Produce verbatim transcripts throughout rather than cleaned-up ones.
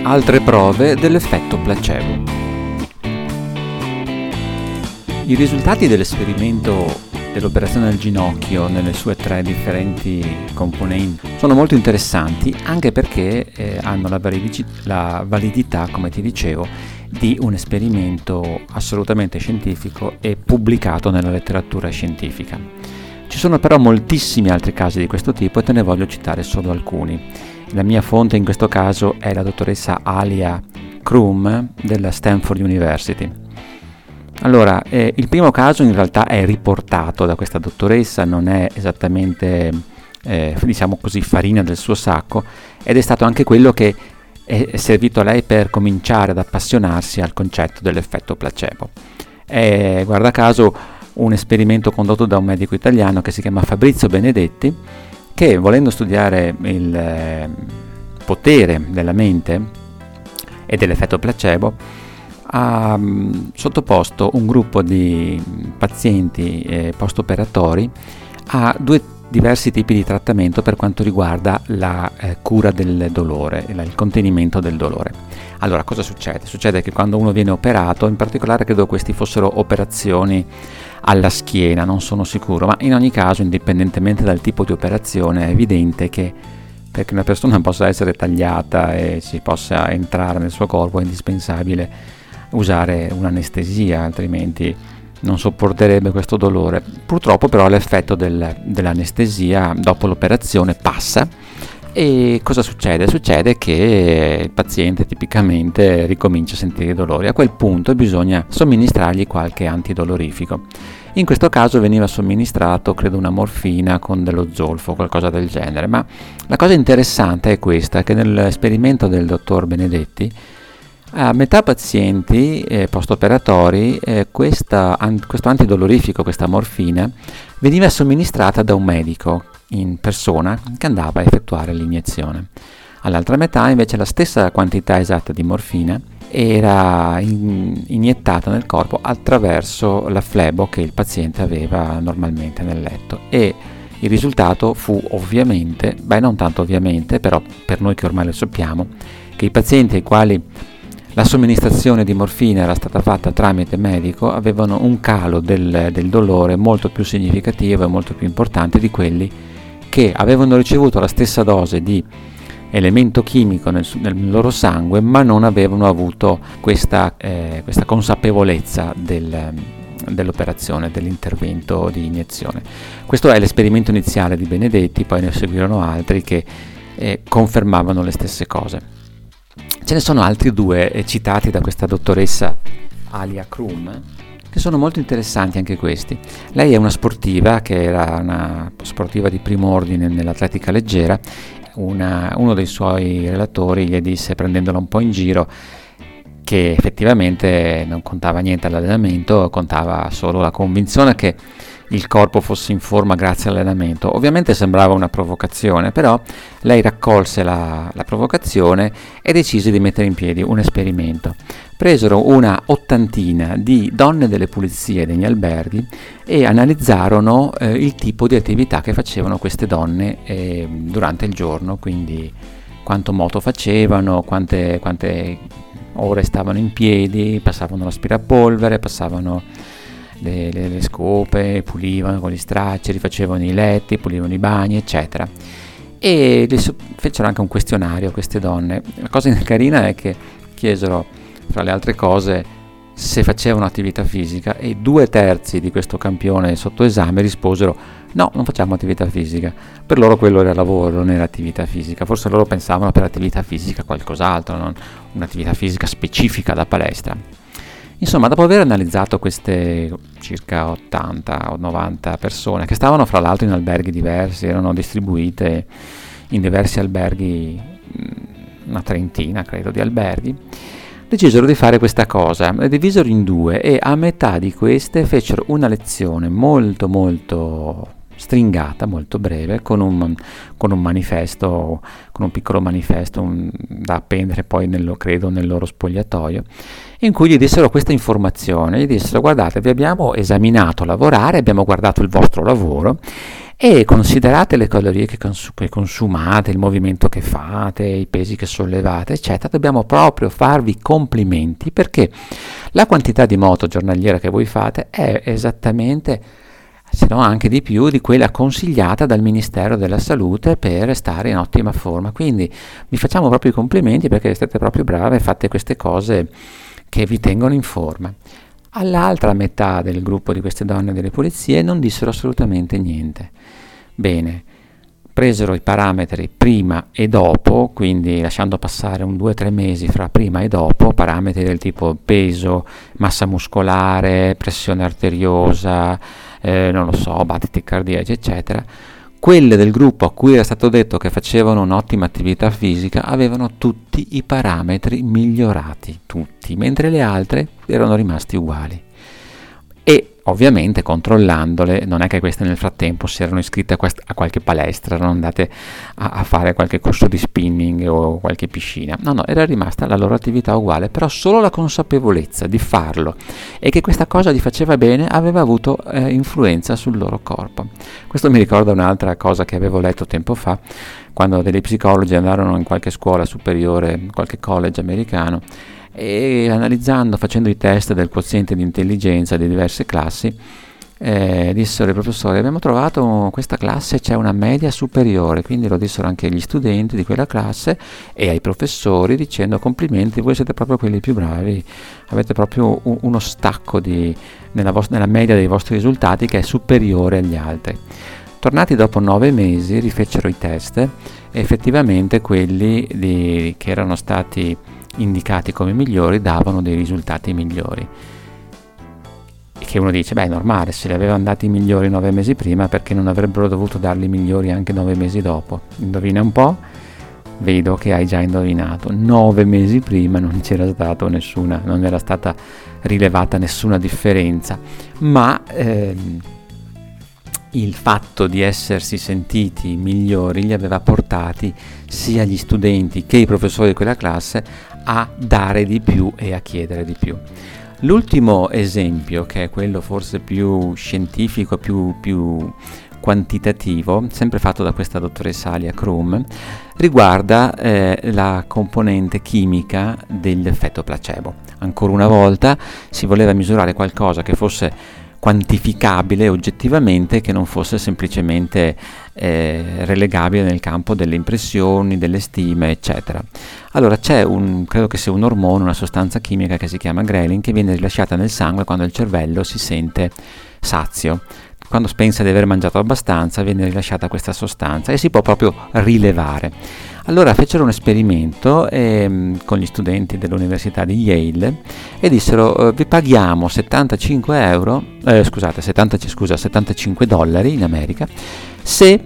Altre prove dell'effetto placebo. I risultati dell'esperimento dell'operazione al ginocchio nelle sue tre differenti componenti sono molto interessanti, anche perché eh, hanno la, validi- la validità, come ti dicevo, di un esperimento assolutamente scientifico e pubblicato nella letteratura scientifica. Ci sono però moltissimi altri casi di questo tipo e te ne voglio citare solo alcuni. La mia fonte in questo caso è la dottoressa Alia Crum della Stanford University. Allora, eh, il primo caso in realtà è riportato da questa dottoressa, non è esattamente, eh, diciamo così, farina del suo sacco, ed è stato anche quello che è servito a lei per cominciare ad appassionarsi al concetto dell'effetto placebo. È, guarda caso, un esperimento condotto da un medico italiano che si chiama Fabrizio Benedetti, che volendo studiare il eh, potere della mente e dell'effetto placebo, ha mh, sottoposto un gruppo di pazienti eh, post-operatori a due diversi tipi di trattamento per quanto riguarda la eh, cura del dolore, il, il contenimento del dolore. Allora, cosa succede? Succede che quando uno viene operato, in particolare credo questi fossero operazioni alla schiena, non sono sicuro, ma in ogni caso, indipendentemente dal tipo di operazione, è evidente che perché una persona possa essere tagliata e si possa entrare nel suo corpo è indispensabile usare un'anestesia, altrimenti non sopporterebbe questo dolore. Purtroppo però l'effetto del, dell'anestesia dopo l'operazione passa e cosa succede? Succede che il paziente tipicamente ricomincia a sentire i dolori. A quel punto bisogna somministrargli qualche antidolorifico. In questo caso veniva somministrato, credo, una morfina con dello zolfo, qualcosa del genere. Ma la cosa interessante è questa, che nell'esperimento del dottor Benedetti, a metà pazienti eh, post-operatori eh, questa, an- questo antidolorifico, questa morfina, veniva somministrata da un medico in persona che andava a effettuare l'iniezione. All'altra metà invece la stessa quantità esatta di morfina era in- iniettata nel corpo attraverso la flebo che il paziente aveva normalmente nel letto, e il risultato fu ovviamente, beh non tanto ovviamente, però per noi che ormai lo sappiamo, che i pazienti ai quali la somministrazione di morfina era stata fatta tramite medico avevano un calo del, del dolore molto più significativo e molto più importante di quelli che avevano ricevuto la stessa dose di elemento chimico nel, nel loro sangue, ma non avevano avuto questa, eh, questa consapevolezza del, dell'operazione, dell'intervento di iniezione. Questo è l'esperimento iniziale di Benedetti, poi ne seguirono altri che eh, confermavano le stesse cose. Ce ne sono altri due eh, citati da questa dottoressa Alia Crum, che sono molto interessanti anche questi. Lei è una sportiva, che era una sportiva di primo ordine nell'atletica leggera. Una, uno dei suoi relatori gli disse, prendendola un po' in giro, che effettivamente non contava niente all'allenamento, contava solo la convinzione che il corpo fosse in forma grazie all'allenamento. Ovviamente sembrava una provocazione, però lei raccolse la, la provocazione e decise di mettere in piedi un esperimento. Presero una ottantina di donne delle pulizie degli alberghi e analizzarono eh, il tipo di attività che facevano queste donne eh, durante il giorno, quindi quanto moto facevano, quante, quante ore stavano in piedi, passavano l'aspirapolvere, passavano Le, le, le scope, pulivano con gli stracci, rifacevano i letti, pulivano i bagni, eccetera. E fecero anche un questionario a queste donne. La cosa carina è che chiesero, fra le altre cose, se facevano attività fisica, e due terzi di questo campione sotto esame risposero no, non facciamo attività fisica. Per loro quello era lavoro, non era attività fisica. Forse loro pensavano per attività fisica qualcos'altro, non un'attività fisica specifica da palestra. Insomma, dopo aver analizzato queste circa ottanta o novanta persone, che stavano fra l'altro in alberghi diversi, erano distribuite in diversi alberghi, una trentina credo di alberghi, decisero di fare questa cosa, le divisero in due e a metà di queste fecero una lezione molto molto stringata, molto breve, con un, con un manifesto, con un piccolo manifesto un, da appendere poi nel, credo nel loro spogliatoio, in cui gli dissero questa informazione, gli dissero: guardate, vi abbiamo esaminato lavorare, abbiamo guardato il vostro lavoro e considerate le calorie che, cons- che consumate, il movimento che fate, i pesi che sollevate, eccetera, dobbiamo proprio farvi complimenti, perché la quantità di moto giornaliera che voi fate è esattamente, se no anche di più, di quella consigliata dal Ministero della Salute per stare in ottima forma. Quindi vi facciamo proprio i complimenti perché siete proprio brave e fate queste cose che vi tengono in forma. All'altra metà del gruppo di queste donne delle pulizie non dissero assolutamente niente. Bene, presero i parametri prima e dopo, quindi lasciando passare un due tre mesi fra prima e dopo, parametri del tipo peso, massa muscolare, pressione arteriosa, eh, non lo so, battiti cardiaci, eccetera. Quelle del gruppo a cui era stato detto che facevano un'ottima attività fisica avevano tutti i parametri migliorati, tutti, mentre le altre erano rimasti uguali. E ovviamente controllandole, non è che queste nel frattempo si erano iscritte a, quest- a qualche palestra, erano andate a-, a fare qualche corso di spinning o qualche piscina, no no, era rimasta la loro attività uguale, però solo la consapevolezza di farlo e che questa cosa gli faceva bene aveva avuto eh, influenza sul loro corpo. Questo mi ricorda un'altra cosa che avevo letto tempo fa, quando degli psicologi andarono in qualche scuola superiore, qualche college americano, e analizzando, facendo i test del quoziente di intelligenza di diverse classi, eh, dissero i professori: abbiamo trovato questa classe c'è una media superiore, quindi lo dissero anche agli studenti di quella classe e ai professori, dicendo: complimenti, voi siete proprio quelli più bravi, avete proprio un, uno stacco di, nella, vos- nella media dei vostri risultati che è superiore agli altri. Tornati dopo nove mesi rifecero i test e effettivamente quelli di, che erano stati indicati come migliori davano dei risultati migliori. E che uno dice: beh, è normale, se li avevano dati migliori nove mesi prima, perché non avrebbero dovuto darli migliori anche nove mesi dopo? Indovina un po'? Vedo che hai già indovinato. Nove mesi prima non c'era stato nessuna, non era stata rilevata nessuna differenza, ma ehm, il fatto di essersi sentiti migliori li aveva portati sia gli studenti che i professori di quella classe a dare di più e a chiedere di più. L'ultimo esempio, che è quello forse più scientifico, più, più quantitativo, sempre fatto da questa dottoressa Alia Crum, riguarda eh, la componente chimica dell'effetto placebo. Ancora una volta si voleva misurare qualcosa che fosse quantificabile oggettivamente, che non fosse semplicemente eh, relegabile nel campo delle impressioni, delle stime, eccetera. Allora c'è un, credo che sia un ormone, una sostanza chimica che si chiama ghrelin, che viene rilasciata nel sangue quando il cervello si sente sazio. Quando pensa di aver mangiato abbastanza viene rilasciata questa sostanza e si può proprio rilevare. Allora fecero un esperimento ehm, con gli studenti dell'università di Yale e dissero: eh, vi paghiamo settantacinque euro, eh, scusate, settanta, scusa, settantacinque dollari in America se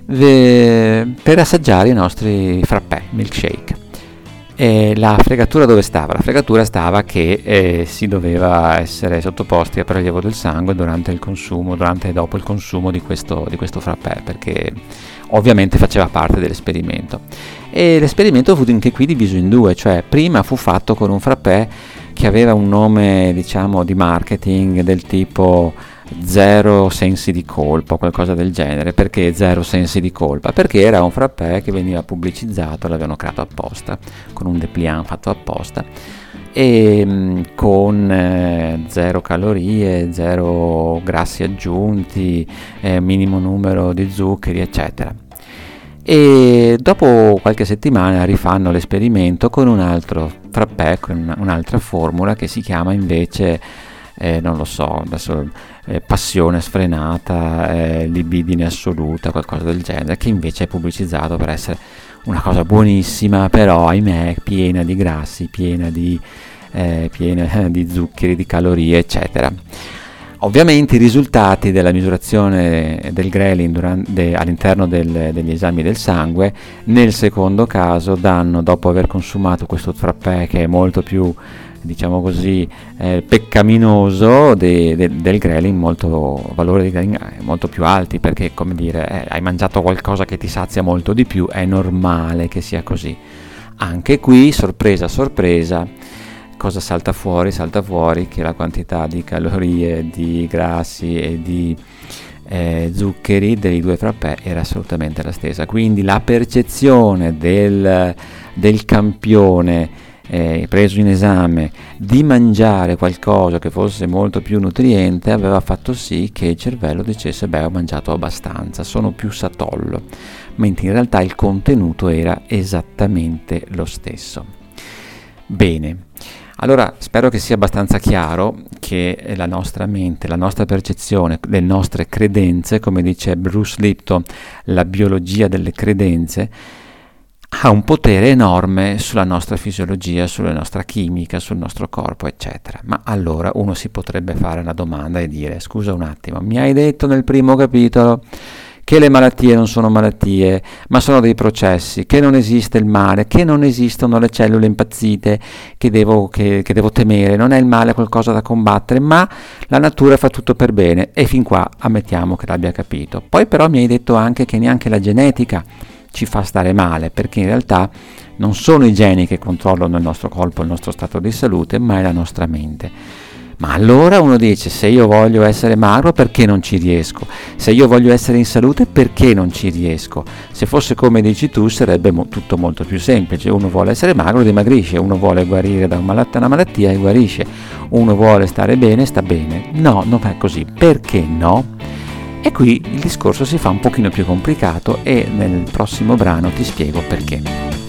eh, per assaggiare i nostri frappè, milkshake. E la fregatura dove stava? La fregatura stava che eh, si doveva essere sottoposti a prelievo del sangue durante il consumo, durante e dopo il consumo di questo, di questo frappè, perché ovviamente faceva parte dell'esperimento. E l'esperimento fu anche qui diviso in due, cioè prima fu fatto con un frappè che aveva un nome, diciamo, di marketing del tipo zero sensi di colpa, qualcosa del genere. Perché zero sensi di colpa? Perché era un frappè che veniva pubblicizzato, l'avevano creato apposta, con un dépliant fatto apposta, e mh, con eh, zero calorie, zero grassi aggiunti, eh, minimo numero di zuccheri, eccetera. E dopo qualche settimana rifanno l'esperimento con un altro frappè, con un'altra formula che si chiama invece eh, non lo so, adesso eh, passione sfrenata, eh, libidine assoluta, qualcosa del genere, che invece è pubblicizzato per essere una cosa buonissima, però ahimè piena di grassi, piena di, eh, piena di zuccheri, di calorie, eccetera. Ovviamente i risultati della misurazione del ghrelin durante, all'interno del, degli esami del sangue, nel secondo caso danno, dopo aver consumato questo frappè che è molto più, diciamo così, eh, peccaminoso, de, de, del ghrelin, molto, valore di ghrelin molto più alti, perché, come dire, eh, hai mangiato qualcosa che ti sazia molto di più, è normale che sia così. Anche qui, sorpresa sorpresa, cosa salta fuori? Salta fuori che la quantità di calorie, di grassi e di eh, zuccheri dei due frappè era assolutamente la stessa. Quindi la percezione del, del campione eh, preso in esame di mangiare qualcosa che fosse molto più nutriente aveva fatto sì che il cervello dicesse: beh, ho mangiato abbastanza, sono più satollo, mentre in realtà il contenuto era esattamente lo stesso. Bene, allora spero che sia abbastanza chiaro che la nostra mente, la nostra percezione, le nostre credenze, come dice Bruce Lipton, la biologia delle credenze, ha un potere enorme sulla nostra fisiologia, sulla nostra chimica, sul nostro corpo, eccetera. Ma allora uno si potrebbe fare una domanda e dire: scusa un attimo, mi hai detto nel primo capitolo che le malattie non sono malattie, ma sono dei processi, che non esiste il male, che non esistono le cellule impazzite che devo, che, che devo temere, non è il male qualcosa da combattere, ma la natura fa tutto per bene, e fin qua ammettiamo che l'abbia capito. Poi però mi hai detto anche che neanche la genetica ci fa stare male, perché in realtà non sono i geni che controllano il nostro corpo, il nostro stato di salute, ma è la nostra mente. Ma allora uno dice: se io voglio essere magro, perché non ci riesco? Se io voglio essere in salute, perché non ci riesco? Se fosse come dici tu, sarebbe mo- tutto molto più semplice. Uno vuole essere magro, dimagrisce. Uno vuole guarire da una malattia e guarisce. Uno vuole stare bene, sta bene. No, non è così. Perché no? E qui il discorso si fa un pochino più complicato, e nel prossimo brano ti spiego perché.